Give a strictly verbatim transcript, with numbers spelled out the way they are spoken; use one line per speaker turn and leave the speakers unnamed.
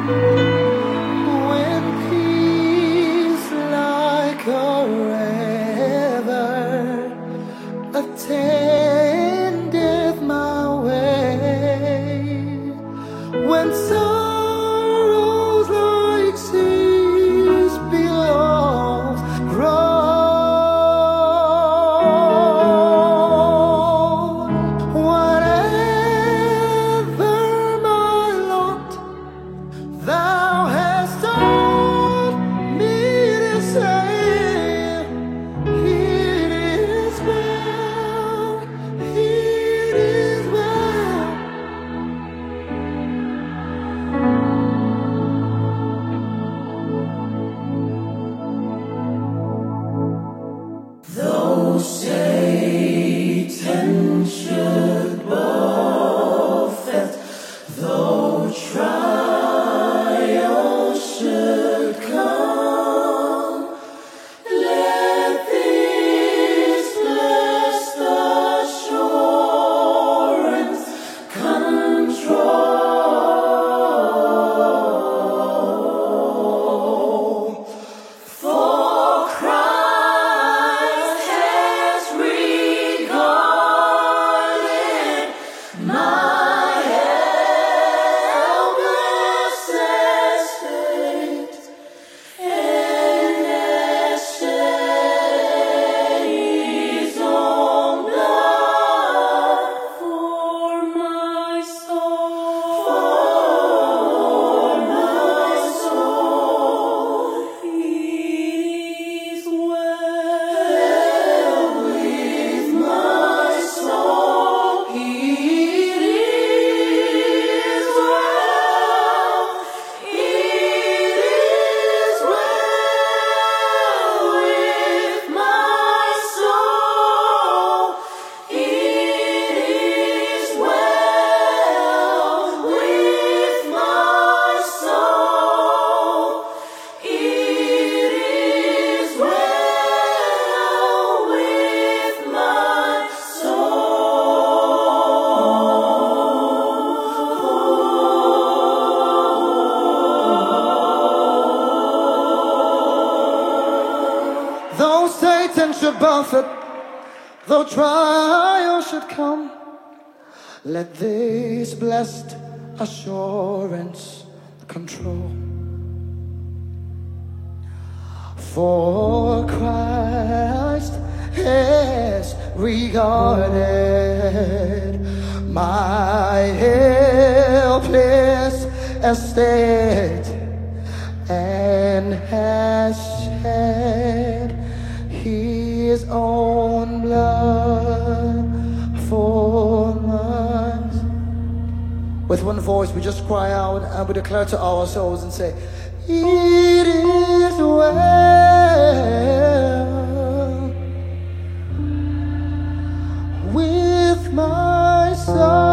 When peace like a river attendeth my way, when sorrows like seas billows roll, whatever my lot, Thou hast taught me to say, it is well, it is well. Though Satan should buffet, though trial should come, let this blessed assurance control. For Christ has regarded my helpless estate, and has shed His own blood for my soul. For my soul, it is well with my soul. It is well. It is well with my soul. It is well with my soul. It is well with my soul. Though Satan should buffet, though trial should come, let this blessed assurance control. For Christ has regarded my helpless estate, and has shed His own blood for us. With one voice we just cry out and we declare to our souls and say, it is well with my soul.